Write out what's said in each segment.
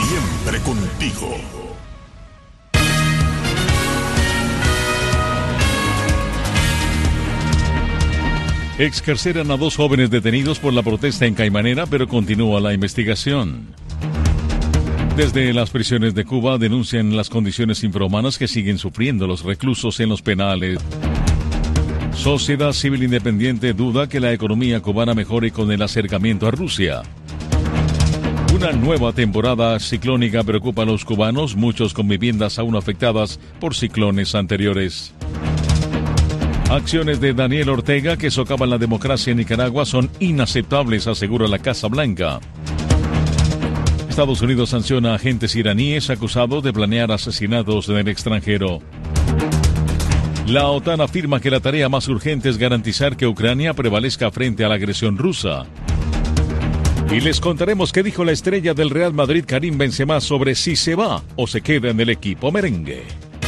Siempre contigo. Excarceran a 2 jóvenes detenidos por la protesta en Caimanera, pero continúa la investigación. Desde las prisiones de Cuba denuncian las condiciones infrahumanas que siguen sufriendo los reclusos en los penales. Sociedad Civil Independiente duda que la economía cubana mejore con el acercamiento a Rusia. Una nueva temporada ciclónica preocupa a los cubanos, muchos con viviendas aún afectadas por ciclones anteriores. Acciones de Daniel Ortega que socavan la democracia en Nicaragua son inaceptables, asegura la Casa Blanca. Estados Unidos sanciona a agentes iraníes acusados de planear asesinatos en el extranjero. La OTAN afirma que la tarea más urgente es garantizar que Ucrania prevalezca frente a la agresión rusa. Y les contaremos qué dijo la estrella del Real Madrid, Karim Benzema, sobre si se va o se queda en el equipo merengue.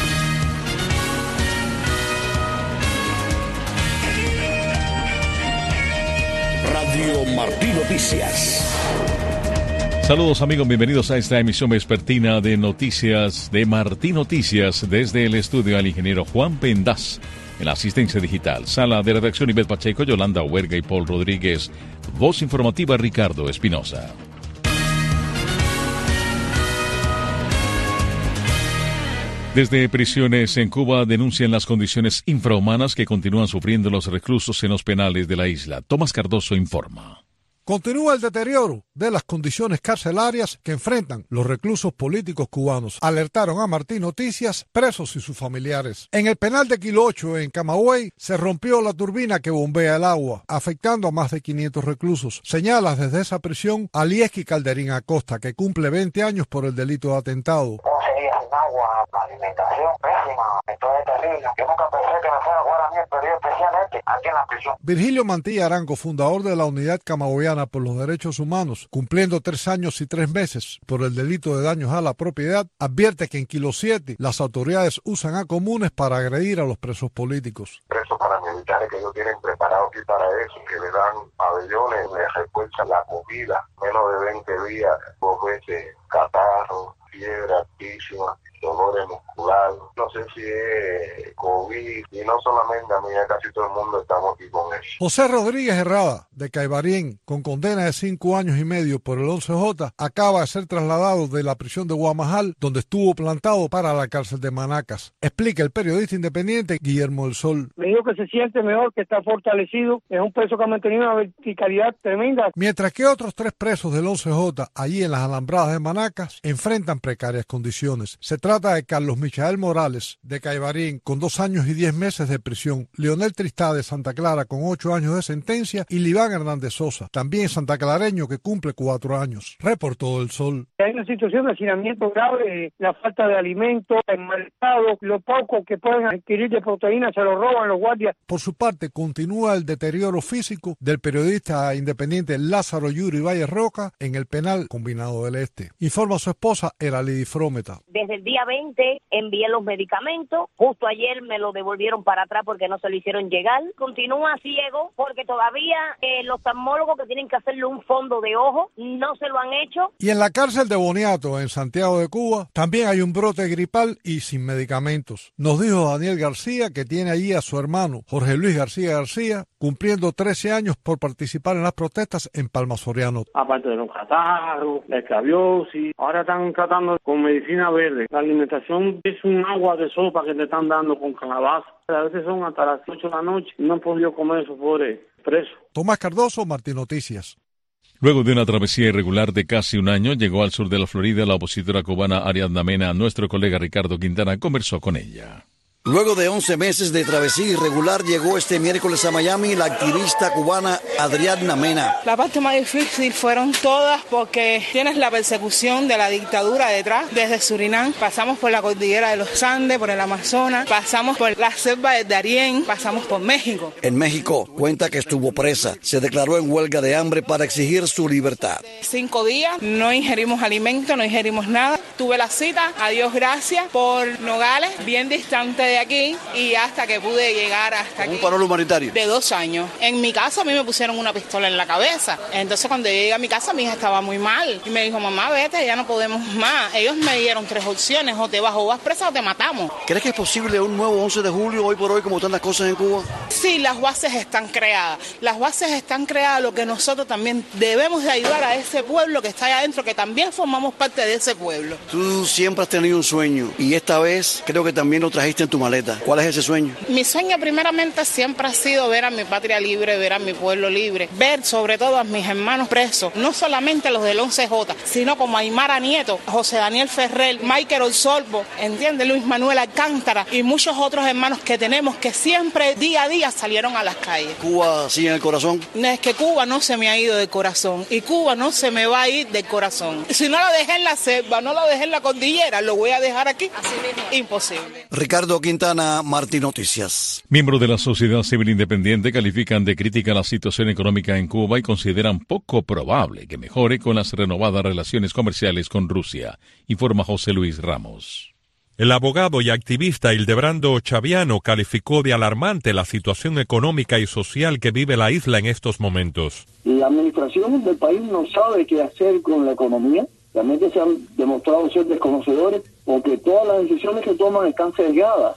Radio Martí Noticias. Saludos amigos, bienvenidos a esta emisión vespertina de noticias de Martí Noticias. Desde el estudio al ingeniero Juan Pendaz, en la asistencia digital, sala de redacción Ivette Pacheco, Yolanda Huerga y Paul Rodríguez. Voz informativa Ricardo Espinosa. Desde prisiones en Cuba denuncian las condiciones infrahumanas que continúan sufriendo los reclusos en los penales de la isla. Tomás Cardoso informa. Continúa el deterioro de las condiciones carcelarias que enfrentan los reclusos políticos cubanos, alertaron a Martí Noticias presos y sus familiares. En el penal de Kilo 8 en Camagüey se rompió la turbina que bombea el agua, afectando a más de 500 reclusos. Señala desde esa prisión a Lieski Calderín Acosta, que cumple 20 años por el delito de atentado. Agua, la alimentación pésima, esto es terrible. Yo nunca pensé que me fuera a jugar a mí el periodo especial aquí en la prisión. Virgilio Mantilla Arango, fundador de la Unidad Camagüeyana por los Derechos Humanos, cumpliendo 3 años y 3 meses por el delito de daños a la propiedad, advierte que en Kilo 7 las autoridades usan a comunes para agredir a los presos políticos. Presos paramilitares que ellos tienen preparados aquí para eso, que le dan pabellones, les refuerzan la comida, menos de 20 días, 2 veces catarro, fiebre altísima, dolores musculares, no sé si es COVID, y no solamente a mí, ya casi todo el mundo estamos aquí con eso. José Rodríguez Herrada, de Caibarien, con condena de 5 años y medio por el 11J, acaba de ser trasladado de la prisión de Guamajal, donde estuvo plantado, para la cárcel de Manacas. Explica el periodista independiente Guillermo del Sol. Me dijo que se siente mejor, que está fortalecido, es un preso que ha mantenido una verticalidad tremenda. Mientras que otros 3 presos del 11J, allí en las alambradas de Manacas, enfrentan precarias condiciones. Se trata de Carlos Michael Morales, de Caibarín, con 2 años y 10 meses de prisión, Leonel Tristá, de Santa Clara, con 8 años de sentencia, y Liván Hernández Sosa, también santaclareño, que cumple 4 años. Reportó El Sol. Hay una situación de hacinamiento grave, la falta de alimentos, el mal estado, lo poco que pueden adquirir de proteínas se lo roban los guardias. Por su parte, continúa el deterioro físico del periodista independiente Lázaro Yuri Valle Roca en el penal Combinado del Este. Informa a su esposa, Eralidi Frómeta. Desde el día 20 envié los medicamentos, justo ayer me lo devolvieron para atrás porque no se lo hicieron llegar. Continúa ciego porque todavía los oftalmólogos que tienen que hacerle un fondo de ojo no se lo han hecho. Y en la cárcel de Boniato, en Santiago de Cuba, también hay un brote gripal y sin medicamentos. Nos dijo Daniel García que tiene allí a su hermano Jorge Luis García, cumpliendo 13 años por participar en las protestas en Palma Soriano. Aparte de los catarros, la escabiosis, ahora están tratando con medicina verde. La alimentación es un agua de sopa que te están dando con calabaza. A veces son hasta las 8 de la noche y no han podido comer esos pobres presos. Tomás Cardoso, Martí Noticias. Luego de una travesía irregular de casi un año, llegó al sur de la Florida la opositora cubana Ariadna Mena. Nuestro colega Ricardo Quintana conversó con ella. Luego de 11 meses de travesía irregular, llegó este miércoles a Miami la activista cubana Ariadna Mena. La parte más difícil fueron todas porque tienes la persecución de la dictadura detrás. Desde Surinam pasamos por la cordillera de los Andes, por el Amazonas, pasamos por la selva de Darién, pasamos por México. En México cuenta que estuvo presa. Se declaró en huelga de hambre para exigir su libertad. 5 días, no ingerimos alimento, no ingerimos nada. Tuve la cita, a Dios gracias, por Nogales, bien distante de aquí y hasta que pude llegar hasta aquí. ¿Un paro humanitario? De 2 años. En mi caso a mí me pusieron una pistola en la cabeza. Entonces cuando yo llegué a mi casa mi hija estaba muy mal. Y me dijo, mamá, vete, ya no podemos más. Ellos me dieron 3 opciones, o te vas o vas presa o te matamos. ¿Crees que es posible un nuevo 11 de julio hoy por hoy como están las cosas en Cuba? Sí, las bases están creadas. Las bases están creadas, lo que nosotros también debemos de ayudar a ese pueblo que está allá adentro, que también formamos parte de ese pueblo. Tú siempre has tenido un sueño y esta vez creo que también lo trajiste en tu maleta. ¿Cuál es ese sueño? Mi sueño primeramente siempre ha sido ver a mi patria libre, ver a mi pueblo libre, ver sobre todo a mis hermanos presos, no solamente los del 11J, sino como Aymara Nieto, José Daniel Ferrer, Michael Osorbo, ¿entiendes? Luis Manuel Alcántara y muchos otros hermanos que tenemos que siempre día a día salieron a las calles. ¿Cuba sigue en el corazón? Es que Cuba no se me ha ido del corazón y Cuba no se me va a ir del corazón. Si no la dejé en la selva, no la dejé en la cordillera, lo voy a dejar aquí. Así mismo. Imposible. Ricardo Quintana, Martín Noticias. Miembros de la sociedad civil independiente califican de crítica la situación económica en Cuba y consideran poco probable que mejore con las renovadas relaciones comerciales con Rusia, informa José Luis Ramos. El abogado y activista Hildebrando Chaviano calificó de alarmante la situación económica y social que vive la isla en estos momentos. La administración del país no sabe qué hacer con la economía. Realmente se han demostrado ser desconocedores porque todas las decisiones que toman están sesgadas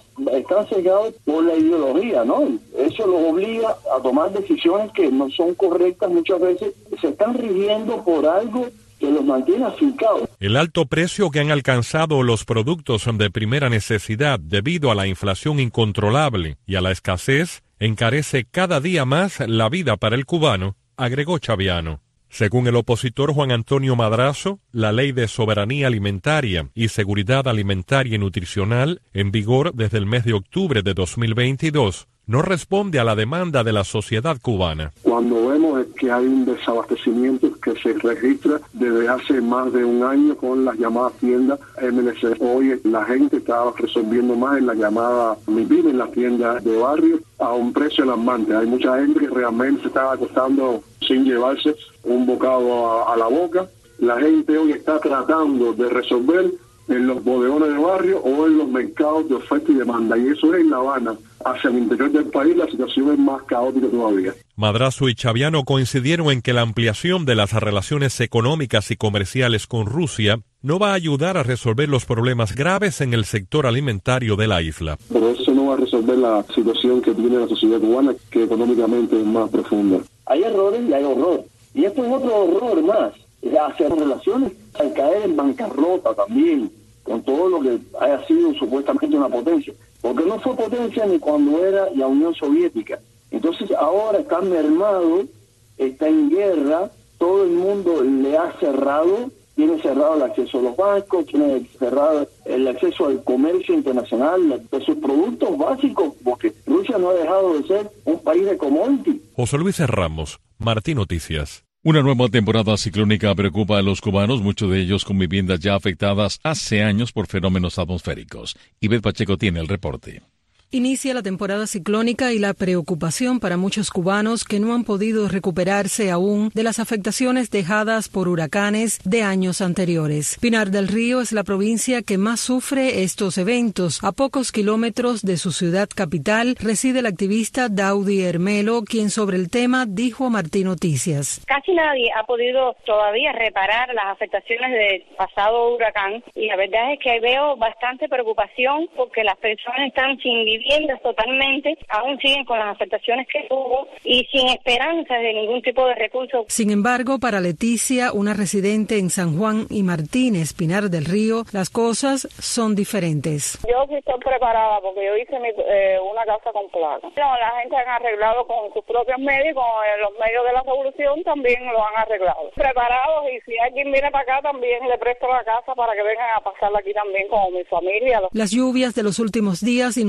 por la ideología, ¿no? Eso los obliga a tomar decisiones que no son correctas muchas veces, se están rigiendo por algo que los mantiene afincados. El alto precio que han alcanzado los productos de primera necesidad debido a la inflación incontrolable y a la escasez encarece cada día más la vida para el cubano, agregó Chaviano. Según el opositor Juan Antonio Madrazo, la Ley de Soberanía Alimentaria y Seguridad Alimentaria y Nutricional, en vigor desde el mes de octubre de 2022, no responde a la demanda de la sociedad cubana. Cuando vemos que hay un desabastecimiento que se registra desde hace más de un año con las llamadas tiendas MLC. Hoy la gente está resolviendo más en la llamada MIPYME, en las tiendas de barrio, a un precio alarmante. Hay mucha gente que realmente se está acostando sin llevarse un bocado a la boca. La gente hoy está tratando de resolver en los bodegones de barrio o en los mercados de oferta y demanda. Y eso es en La Habana. Hacia el interior del país la situación es más caótica todavía. Madrazo y Chaviano coincidieron en que la ampliación de las relaciones económicas y comerciales con Rusia no va a ayudar a resolver los problemas graves en el sector alimentario de la isla. Pero eso no va a resolver la situación que tiene la sociedad cubana, que económicamente es más profunda. Hay errores y hay horror. Y esto es otro horror más. Hacer relaciones al caer en bancarrota también, con todo lo que haya sido supuestamente una potencia. Porque no fue potencia ni cuando era la Unión Soviética. Entonces ahora está mermado, está en guerra, todo el mundo le ha cerrado, tiene cerrado el acceso a los bancos, tiene cerrado el acceso al comercio internacional de sus productos básicos, porque Rusia no ha dejado de ser un país de commodity. José Luis Ramos, Martín Noticias. Una nueva temporada ciclónica preocupa a los cubanos, muchos de ellos con viviendas ya afectadas hace años por fenómenos atmosféricos. Ivette Pacheco tiene el reporte. Inicia la temporada ciclónica y la preocupación para muchos cubanos que no han podido recuperarse aún de las afectaciones dejadas por huracanes de años anteriores. Pinar del Río es la provincia que más sufre estos eventos. A pocos kilómetros de su ciudad capital reside el activista Daudi Hermelo, quien sobre el tema dijo a Martín Noticias. Casi nadie ha podido todavía reparar las afectaciones del pasado huracán y la verdad es que veo bastante preocupación porque las personas están sin viviendas totalmente, aún siguen con las afectaciones que tuvo y sin esperanzas de ningún tipo de recurso. Sin embargo, para Leticia, una residente en San Juan y Martínez, Pinar del Río, las cosas son diferentes. Yo sí estoy preparada porque yo hice una casa con placas. La gente han arreglado con sus propios medios y con los medios de la revolución también lo han arreglado. Preparados y si alguien viene para acá también le presto la casa para que vengan a pasarla aquí también con mi familia. Las lluvias de los últimos días inundaron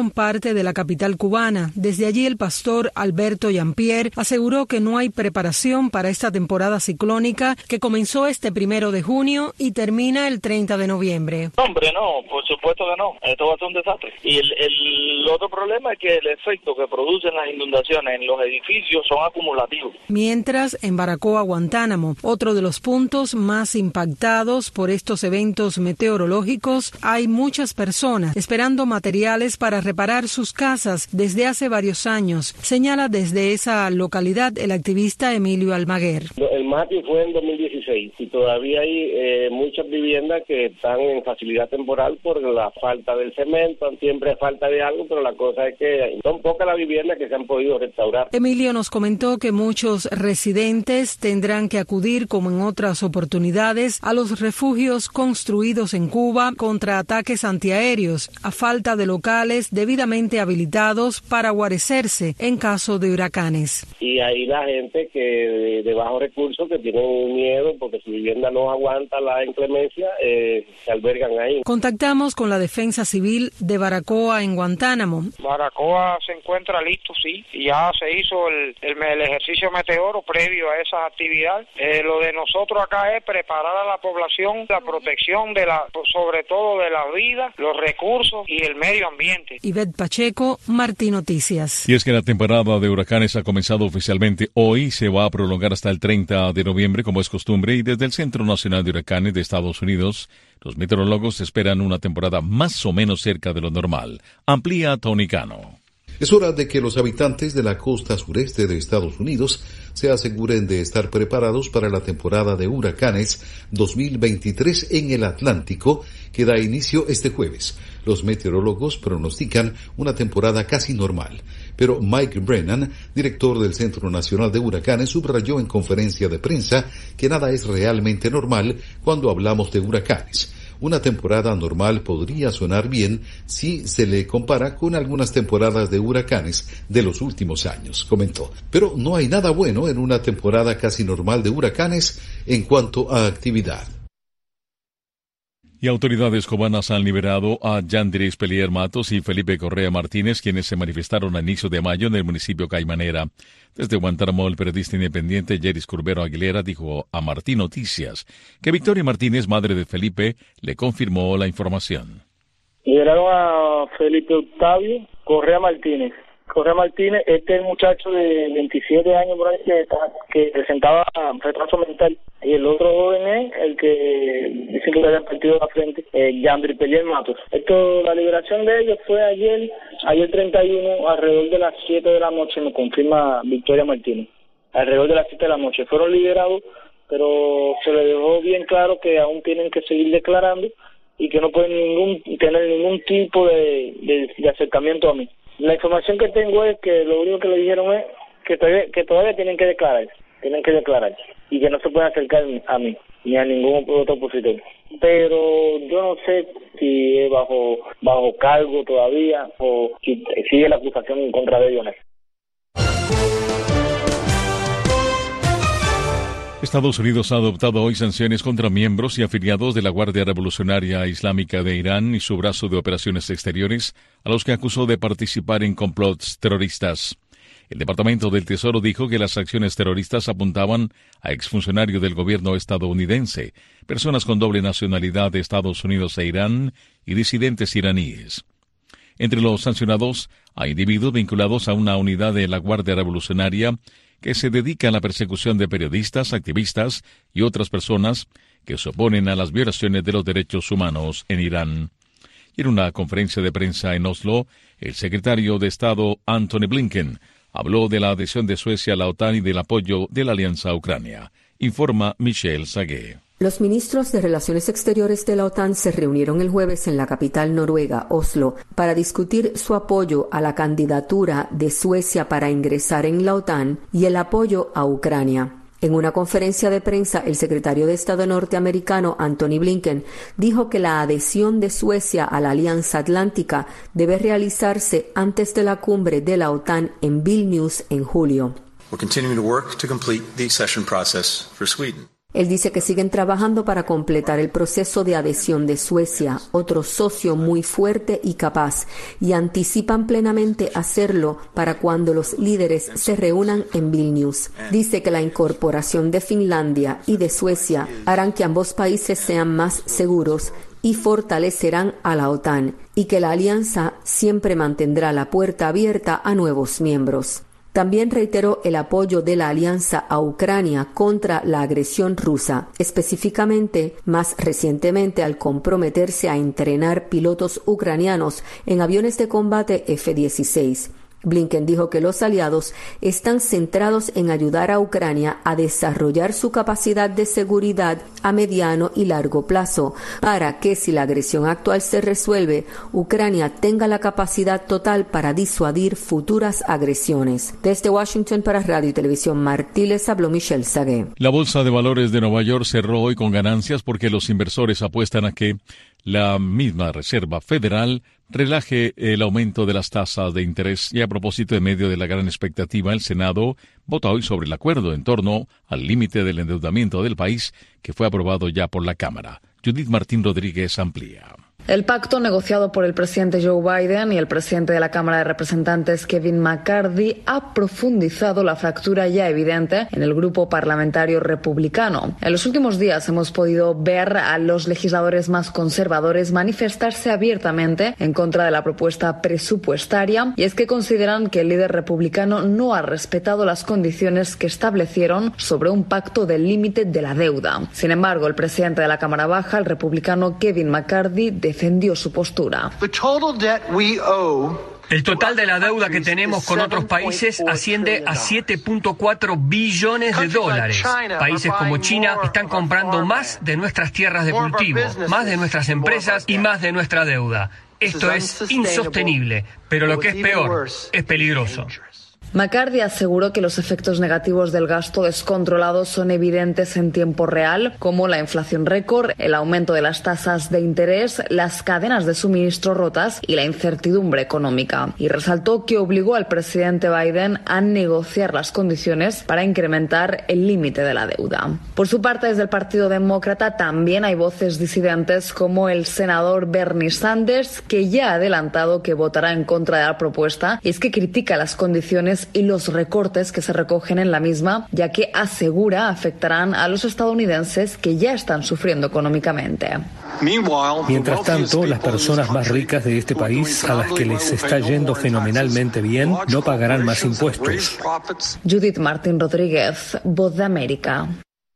fueron parte de la capital cubana. Desde allí el pastor Alberto Jean-Pierre aseguró que no hay preparación para esta temporada ciclónica que comenzó este 1 de junio y termina el 30 de noviembre. Hombre, no, por supuesto que no. Esto va a ser un desastre. Y el otro problema es que el efecto que producen las inundaciones en los edificios son acumulativos. Mientras, en Baracoa, Guantánamo, otro de los puntos más impactados por estos eventos meteorológicos, hay muchas personas esperando materiales para reparar sus casas desde hace varios años, señala desde esa localidad el activista Emilio Almaguer. El MATI fue en 2016 y todavía hay muchas viviendas que están en facilidad temporal por la falta del cemento, siempre hay falta de algo, pero la cosa es que son pocas las viviendas que se han podido restaurar. Emilio nos comentó que muchos residentes tendrán que acudir, como en otras oportunidades, a los refugios construidos en Cuba contra ataques antiaéreos, a falta de locales debidamente habilitados para guarecerse en caso de huracanes. Y ahí la gente que de bajos recursos, que tienen miedo porque su vivienda no aguanta la inclemencia, se albergan ahí. Contactamos con la Defensa Civil de Baracoa en Guantánamo. Baracoa se encuentra listo, sí, y ya se hizo el ejercicio meteoro previo a esa actividad. Lo de nosotros acá es preparar a la población la protección sobre todo de la vida, los recursos y el medio ambiente. Ivette Pacheco, Martín Noticias. Y es que la temporada de huracanes ha comenzado oficialmente hoy, se va a prolongar hasta el 30 de noviembre como es costumbre, y desde el Centro Nacional de Huracanes de Estados Unidos, los meteorólogos esperan una temporada más o menos cerca de lo normal. Amplía Tony Cano. Es hora de que los habitantes de la costa sureste de Estados Unidos se aseguren de estar preparados para la temporada de huracanes 2023 en el Atlántico, que da inicio este jueves. Los meteorólogos pronostican una temporada casi normal, pero Mike Brennan, director del Centro Nacional de Huracanes, subrayó en conferencia de prensa que nada es realmente normal cuando hablamos de huracanes. Una temporada normal podría sonar bien si se le compara con algunas temporadas de huracanes de los últimos años, comentó. Pero no hay nada bueno en una temporada casi normal de huracanes en cuanto a actividad. Y autoridades cubanas han liberado a Yandris Pelier Matos y Felipe Correa Martínez, quienes se manifestaron a inicio de mayo en el municipio Caimanera. Desde Guantánamo, el periodista independiente Yeris Curbero Aguilera dijo a Martín Noticias que Victoria Martínez, madre de Felipe, le confirmó la información. Liberaron a Felipe Octavio Correa Martínez. Correa Martínez, este muchacho de 27 años por ahí que presentaba retraso mental, y el otro joven es el que dicen que le habían partido la frente, Yandris Pelier Matos. La liberación de ellos fue ayer 31, alrededor de las 7 de la noche, me confirma Victoria Martínez. Alrededor de las 7 de la noche fueron liberados, pero se les dejó bien claro que aún tienen que seguir declarando y que no pueden tener ningún tipo de acercamiento a mí. La información que tengo es que lo único que le dijeron es que todavía tienen que declarar y que no se pueden acercar a mí ni a ningún otro opositor. Pero yo no sé si es bajo cargo todavía o si sigue la acusación en contra de ellos. Estados Unidos ha adoptado hoy sanciones contra miembros y afiliados de la Guardia Revolucionaria Islámica de Irán y su brazo de operaciones exteriores, a los que acusó de participar en complots terroristas. El Departamento del Tesoro dijo que las acciones terroristas apuntaban a exfuncionarios del gobierno estadounidense, personas con doble nacionalidad de Estados Unidos e Irán y disidentes iraníes. Entre los sancionados hay individuos vinculados a una unidad de la Guardia Revolucionaria que se dedica a la persecución de periodistas, activistas y otras personas que se oponen a las violaciones de los derechos humanos en Irán. Y en una conferencia de prensa en Oslo, el secretario de Estado Antony Blinken habló de la adhesión de Suecia a la OTAN y del apoyo de la alianza a Ucrania. Informa Michelle Sagué. Los ministros de Relaciones Exteriores de la OTAN se reunieron el jueves en la capital noruega, Oslo, para discutir su apoyo a la candidatura de Suecia para ingresar en la OTAN y el apoyo a Ucrania. En una conferencia de prensa, el secretario de Estado norteamericano Antony Blinken dijo que la adhesión de Suecia a la Alianza Atlántica debe realizarse antes de la cumbre de la OTAN en Vilnius en julio. We're continuing to work to complete the accession process for Sweden. Él dice que siguen trabajando para completar el proceso de adhesión de Suecia, otro socio muy fuerte y capaz, y anticipan plenamente hacerlo para cuando los líderes se reúnan en Vilnius. Dice que la incorporación de Finlandia y de Suecia harán que ambos países sean más seguros y fortalecerán a la OTAN, y que la alianza siempre mantendrá la puerta abierta a nuevos miembros. También reiteró el apoyo de la alianza a Ucrania contra la agresión rusa, específicamente más recientemente al comprometerse a entrenar pilotos ucranianos en aviones de combate F-16. Blinken dijo que los aliados están centrados en ayudar a Ucrania a desarrollar su capacidad de seguridad a mediano y largo plazo, para que si la agresión actual se resuelve, Ucrania tenga la capacidad total para disuadir futuras agresiones. Desde Washington para Radio y Televisión Martí les habló Michelle Sagué. La Bolsa de Valores de Nueva York cerró hoy con ganancias porque los inversores apuestan a que la misma Reserva Federal relaje el aumento de las tasas de interés. Y a propósito, en medio de la gran expectativa, el Senado vota hoy sobre el acuerdo en torno al límite del endeudamiento del país que fue aprobado ya por la Cámara. Judith Martín Rodríguez amplía. El pacto negociado por el presidente Joe Biden y el presidente de la Cámara de Representantes Kevin McCarthy ha profundizado la fractura ya evidente en el grupo parlamentario republicano. En los últimos días hemos podido ver a los legisladores más conservadores manifestarse abiertamente en contra de la propuesta presupuestaria, y es que consideran que el líder republicano no ha respetado las condiciones que establecieron sobre un pacto del límite de la deuda. Sin embargo, el presidente de la Cámara Baja, el republicano Kevin McCarthy, defendió su postura. El total de la deuda que tenemos con otros países asciende a 7.4 billones de dólares. Países como China están comprando más de nuestras tierras de cultivo, más de nuestras empresas y más de nuestra deuda. Esto es insostenible, pero lo que es peor, es peligroso. McCarthy aseguró que los efectos negativos del gasto descontrolado son evidentes en tiempo real, como la inflación récord, el aumento de las tasas de interés, las cadenas de suministro rotas y la incertidumbre económica. Y resaltó que obligó al presidente Biden a negociar las condiciones para incrementar el límite de la deuda. Por su parte, desde el Partido Demócrata también hay voces disidentes, como el senador Bernie Sanders, que ya ha adelantado que votará en contra de la propuesta, y es que critica las condiciones y los recortes que se recogen en la misma, ya que asegura afectarán a los estadounidenses que ya están sufriendo económicamente. Mientras tanto, las personas más ricas de este país, a las que les está yendo fenomenalmente bien, no pagarán más impuestos. Judith Martín Rodríguez, Voz de América.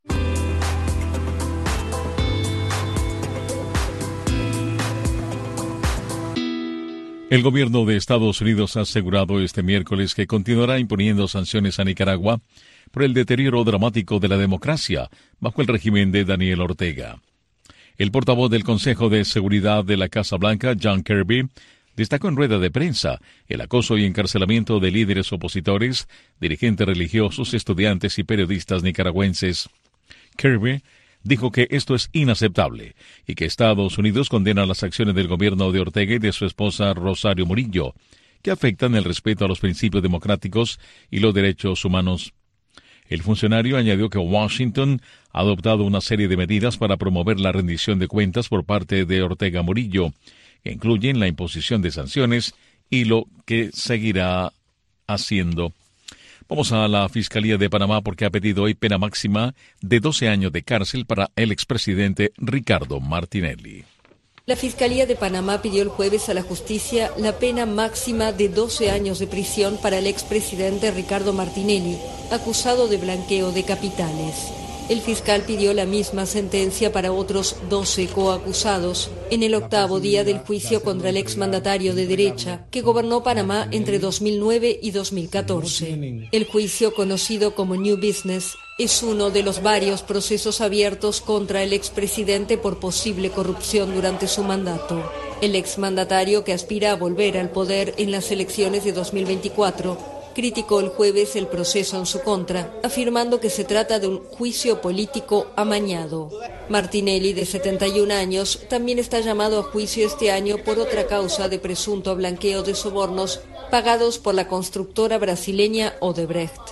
El gobierno de Estados Unidos ha asegurado este miércoles que continuará imponiendo sanciones a Nicaragua por el deterioro dramático de la democracia bajo el régimen de Daniel Ortega. El portavoz del Consejo de Seguridad de la Casa Blanca, John Kirby, destacó en rueda de prensa el acoso y encarcelamiento de líderes opositores, dirigentes religiosos, estudiantes y periodistas nicaragüenses. Kirby dijo que esto es inaceptable y que Estados Unidos condena las acciones del gobierno de Ortega y de su esposa Rosario Murillo, que afectan el respeto a los principios democráticos y los derechos humanos. El funcionario añadió que Washington ha adoptado una serie de medidas para promover la rendición de cuentas por parte de Ortega Murillo, que incluyen la imposición de sanciones y lo que seguirá haciendo. Vamos a la Fiscalía de Panamá porque ha pedido hoy pena máxima de 12 años de cárcel para el expresidente Ricardo Martinelli. La Fiscalía de Panamá pidió el jueves a la justicia la pena máxima de 12 años de prisión para el expresidente Ricardo Martinelli, acusado de blanqueo de capitales. El fiscal pidió la misma sentencia para otros 12 coacusados en el 8º día del juicio contra el exmandatario de derecha que gobernó Panamá entre 2009 y 2014. El juicio, conocido como New Business, es uno de los varios procesos abiertos contra el expresidente por posible corrupción durante su mandato. El exmandatario, que aspira a volver al poder en las elecciones de 2024, criticó el jueves el proceso en su contra, afirmando que se trata de un juicio político amañado. Martinelli, de 71 años, también está llamado a juicio este año por otra causa de presunto blanqueo de sobornos pagados por la constructora brasileña Odebrecht.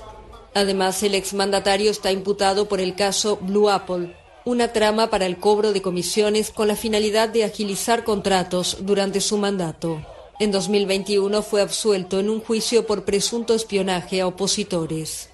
Además, el exmandatario está imputado por el caso Blue Apple, una trama para el cobro de comisiones con la finalidad de agilizar contratos durante su mandato. En 2021 fue absuelto en un juicio por presunto espionaje a opositores.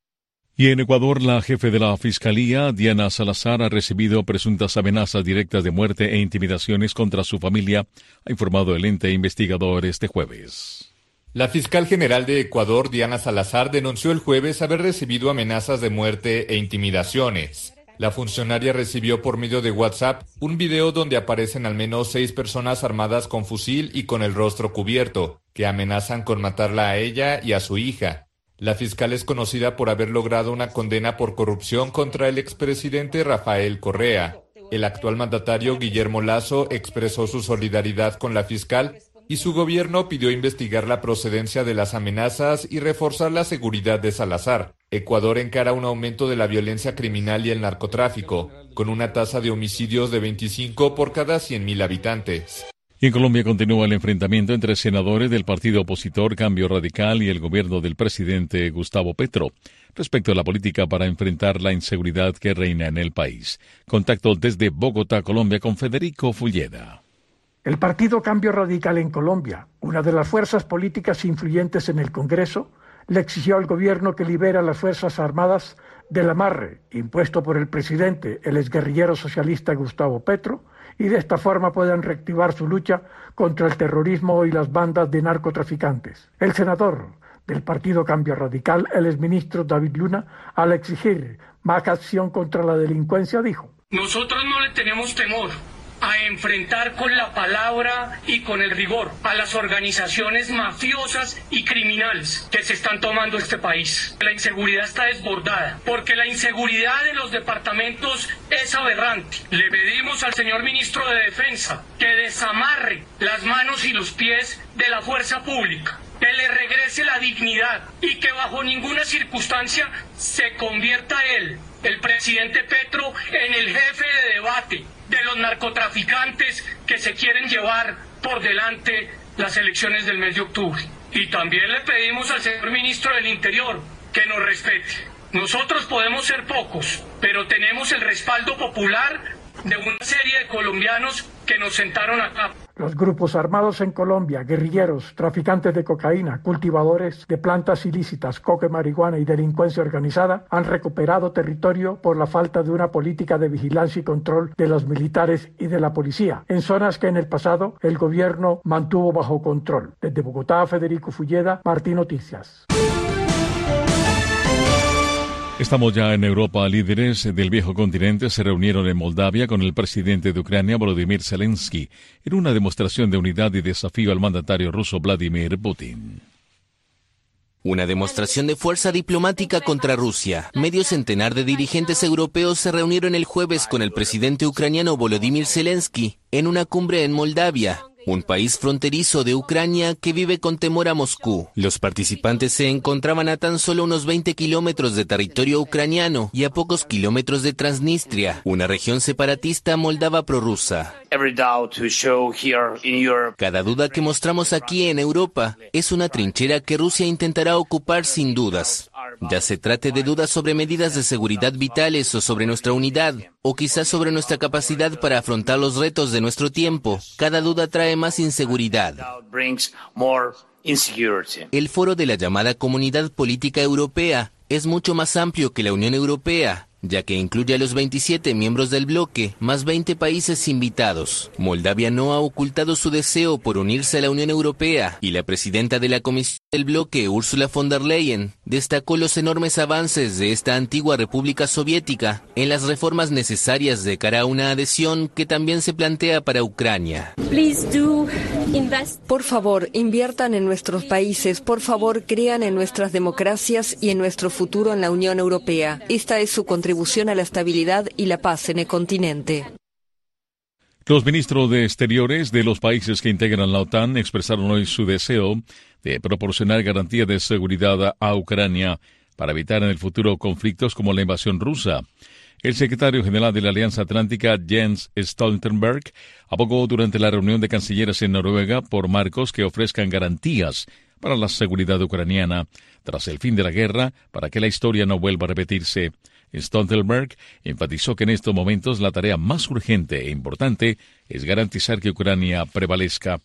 Y en Ecuador, la jefe de la Fiscalía, Diana Salazar, ha recibido presuntas amenazas directas de muerte e intimidaciones contra su familia, ha informado el ente investigador este jueves. La fiscal general de Ecuador, Diana Salazar, denunció el jueves haber recibido amenazas de muerte e intimidaciones. La funcionaria recibió por medio de WhatsApp un video donde aparecen al menos 6 personas armadas con fusil y con el rostro cubierto, que amenazan con matarla a ella y a su hija. La fiscal es conocida por haber logrado una condena por corrupción contra el expresidente Rafael Correa. El actual mandatario Guillermo Lasso expresó su solidaridad con la fiscal y su gobierno pidió investigar la procedencia de las amenazas y reforzar la seguridad de Salazar. Ecuador encara un aumento de la violencia criminal y el narcotráfico, con una tasa de homicidios de 25 por cada 100.000 habitantes. Y en Colombia continúa el enfrentamiento entre senadores del partido opositor Cambio Radical y el gobierno del presidente Gustavo Petro respecto a la política para enfrentar la inseguridad que reina en el país. Contacto desde Bogotá, Colombia, con Federico Fulleda. El Partido Cambio Radical en Colombia, una de las fuerzas políticas influyentes en el Congreso, le exigió al gobierno que libere a las Fuerzas Armadas del amarre impuesto por el presidente, el exguerrillero socialista Gustavo Petro, y de esta forma puedan reactivar su lucha contra el terrorismo y las bandas de narcotraficantes. El senador del Partido Cambio Radical, el exministro David Luna, al exigir más acción contra la delincuencia, dijo: nosotros no le tenemos temor a enfrentar con la palabra y con el rigor a las organizaciones mafiosas y criminales que se están tomando este país. La inseguridad está desbordada, porque la inseguridad en los departamentos es aberrante. Le pedimos al señor ministro de Defensa que desamarre las manos y los pies de la fuerza pública, que le regrese la dignidad y que bajo ninguna circunstancia se convierta él, el presidente Petro, en el jefe de debate de los narcotraficantes que se quieren llevar por delante las elecciones del mes de octubre. Y también le pedimos al señor ministro del Interior que nos respete. Nosotros podemos ser pocos, pero tenemos el respaldo popular de una serie de colombianos que nos sentaron acá. Los grupos armados en Colombia, guerrilleros, traficantes de cocaína, cultivadores de plantas ilícitas, coca, marihuana y delincuencia organizada, han recuperado territorio por la falta de una política de vigilancia y control de los militares y de la policía, en zonas que en el pasado el gobierno mantuvo bajo control. Desde Bogotá, Federico Fulleda, Martín Noticias. Estamos ya en Europa. Líderes del viejo continente se reunieron en Moldavia con el presidente de Ucrania, Volodymyr Zelensky, en una demostración de unidad y desafío al mandatario ruso Vladimir Putin. Una demostración de fuerza diplomática contra Rusia. Medio centenar de dirigentes europeos se reunieron el jueves con el presidente ucraniano Volodymyr Zelensky en una cumbre en Moldavia, un país fronterizo de Ucrania que vive con temor a Moscú. Los participantes se encontraban a tan solo unos 20 kilómetros de territorio ucraniano y a pocos kilómetros de Transnistria, una región separatista moldava prorrusa. Cada duda que mostramos aquí en Europa es una trinchera que Rusia intentará ocupar sin dudas. Ya se trate de dudas sobre medidas de seguridad vitales o sobre nuestra unidad, o quizás sobre nuestra capacidad para afrontar los retos de nuestro tiempo. Cada duda trae más inseguridad. El foro de la llamada Comunidad Política Europea es mucho más amplio que la Unión Europea, ya que incluye a los 27 miembros del bloque, más 20 países invitados. Moldavia no ha ocultado su deseo por unirse a la Unión Europea, y la presidenta de la Comisión del bloque, Ursula von der Leyen, destacó los enormes avances de esta antigua república soviética en las reformas necesarias de cara a una adhesión que también se plantea para Ucrania. Por favor, inviertan en nuestros países, por favor, crean en nuestras democracias y en nuestro futuro en la Unión Europea. Esta es su contribución a la estabilidad y la paz en el continente. Los ministros de Exteriores de los países que integran la OTAN expresaron hoy su deseo de proporcionar garantías de seguridad a Ucrania para evitar en el futuro conflictos como la invasión rusa. El secretario general de la Alianza Atlántica, Jens Stoltenberg, abogó durante la reunión de cancilleres en Noruega por marcos que ofrezcan garantías para la seguridad ucraniana tras el fin de la guerra para que la historia no vuelva a repetirse. Stoltenberg enfatizó que en estos momentos la tarea más urgente e importante es garantizar que Ucrania prevalezca.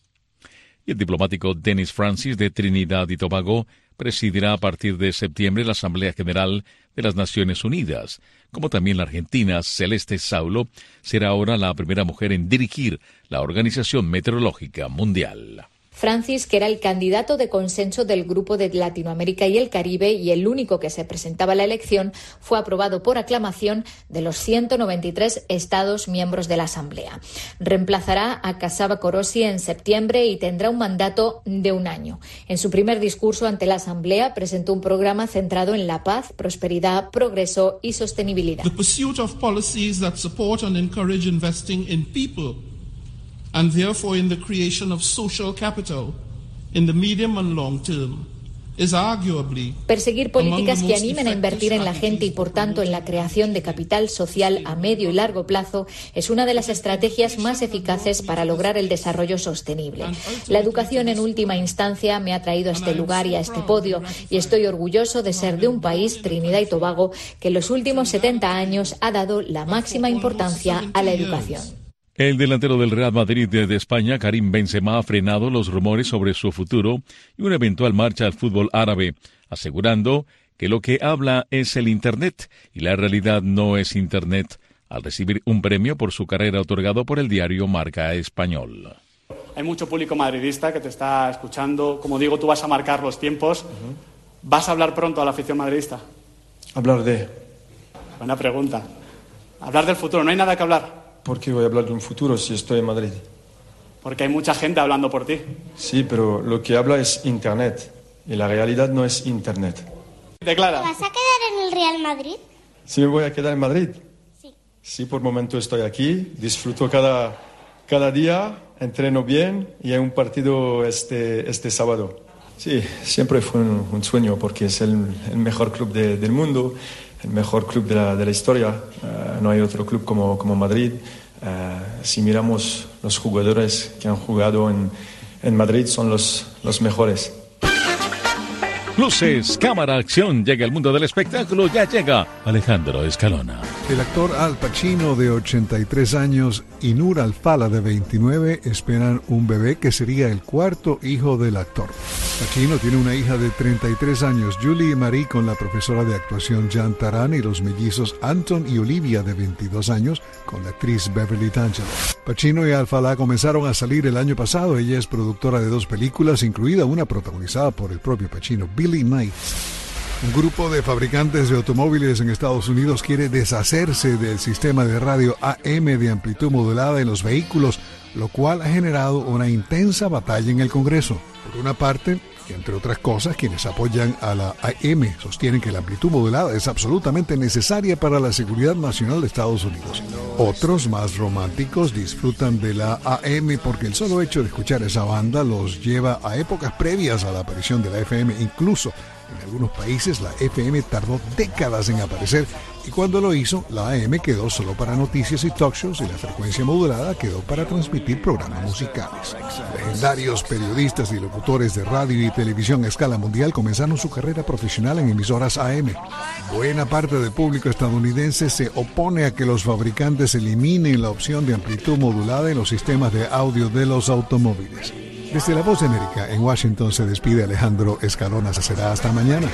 Y el diplomático Dennis Francis de Trinidad y Tobago presidirá a partir de septiembre la Asamblea General de las Naciones Unidas, como también la argentina Celeste Saulo será ahora la primera mujer en dirigir la Organización Meteorológica Mundial. Francis, que era el candidato de consenso del Grupo de Latinoamérica y el Caribe y el único que se presentaba a la elección, fue aprobado por aclamación de los 193 Estados miembros de la Asamblea. Reemplazará a Casaba Korosi en septiembre y tendrá un mandato de 1 año. En su primer discurso ante la Asamblea presentó un programa centrado en la paz, prosperidad, progreso y sostenibilidad. The pursuit of policies that support and encourage investing in people, and therefore in the creation of social capital in the medium and long term, is arguably perseguir políticas que animen a invertir en la gente y por tanto en la creación de capital social a medio y largo plazo es una de las estrategias más eficaces para lograr el desarrollo sostenible. La educación en última instancia me ha traído a este lugar y a este podio y estoy orgulloso de ser de un país, Trinidad y Tobago, que en los últimos 70 años ha dado la máxima importancia a la educación. El delantero del Real Madrid de España, Karim Benzema, ha frenado los rumores sobre su futuro y una eventual marcha al fútbol árabe, asegurando que lo que habla es el Internet y la realidad no es Internet, al recibir un premio por su carrera otorgado por el diario Marca Español. Hay mucho público madridista que te está escuchando. Como digo, tú vas a marcar los tiempos. ¿Vas a hablar pronto a la afición madridista? ¿Hablar de? Buena pregunta. Hablar del futuro, no hay nada que hablar. ¿Por qué voy a hablar de un futuro si estoy en Madrid? Porque hay mucha gente hablando por ti. Sí, pero lo que habla es Internet, y la realidad no es Internet. Declara. ¿Te vas a quedar en el Real Madrid? ¿Sí me voy a quedar en Madrid? Sí. Sí, por el momento estoy aquí, disfruto cada día, entreno bien y hay un partido este sábado. Sí, siempre fue un sueño porque es el mejor club del mundo, el mejor club de la historia. No hay otro club como Madrid. Si miramos los jugadores que han jugado en Madrid, son los mejores. Luces, cámara, acción. Llega el mundo del espectáculo. Ya llega Alejandro Escalona. El actor Al Pacino, de 83 años, y Nur Al-Fala, de 29, esperan un bebé que sería el cuarto hijo del actor. Pacino tiene una hija de 33 años, Julie Marie, con la profesora de actuación Jan Taran, y los mellizos Anton y Olivia, de 22 años, con la actriz Beverly D'Angelo. Pacino y Al-Fala comenzaron a salir el año pasado. Ella es productora de 2 películas, incluida una protagonizada por el propio Pacino, Billy Knights. Un grupo de fabricantes de automóviles en Estados Unidos quiere deshacerse del sistema de radio AM de amplitud modulada en los vehículos, lo cual ha generado una intensa batalla en el Congreso. Por una parte, y entre otras cosas, quienes apoyan a la AM sostienen que la amplitud modulada es absolutamente necesaria para la seguridad nacional de Estados Unidos. Otros, más románticos, disfrutan de la AM porque el solo hecho de escuchar esa banda los lleva a épocas previas a la aparición de la FM. Incluso en algunos países la FM tardó décadas en aparecer, y cuando lo hizo, la AM quedó solo para noticias y talk shows, y la frecuencia modulada quedó para transmitir programas musicales. Legendarios periodistas y locutores de radio y televisión a escala mundial comenzaron su carrera profesional en emisoras AM. Buena parte del público estadounidense se opone a que los fabricantes eliminen la opción de amplitud modulada en los sistemas de audio de los automóviles. Desde La Voz de América, en Washington, se despide Alejandro Escalona. Será hasta mañana.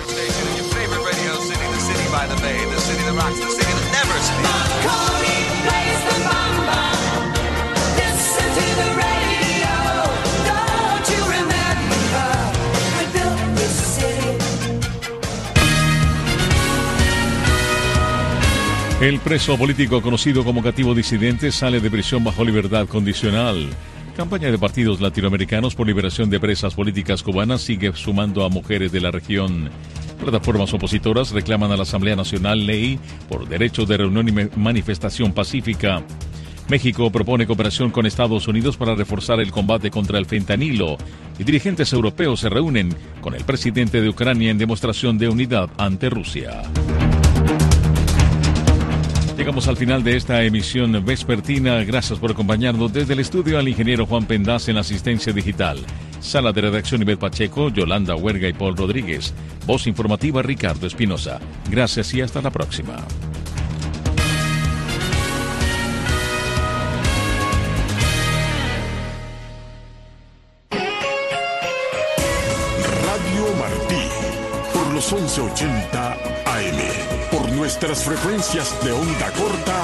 El preso político conocido como Cativo Disidente sale de prisión bajo libertad condicional. Campaña de partidos latinoamericanos por liberación de presas políticas cubanas sigue sumando a mujeres de la región. Plataformas opositoras reclaman a la Asamblea Nacional ley por derecho de reunión y manifestación pacífica. México propone cooperación con Estados Unidos para reforzar el combate contra el fentanilo. Y dirigentes europeos se reúnen con el presidente de Ucrania en demostración de unidad ante Rusia. Llegamos al final de esta emisión vespertina. Gracias por acompañarnos. Desde el estudio, al ingeniero Juan Pendaz en la asistencia digital. Sala de redacción Ivette Pacheco, Yolanda Huerga y Paul Rodríguez. Voz informativa Ricardo Espinosa. Gracias y hasta la próxima. Radio Martí, por los 1180 AM, por nuestras frecuencias de onda corta.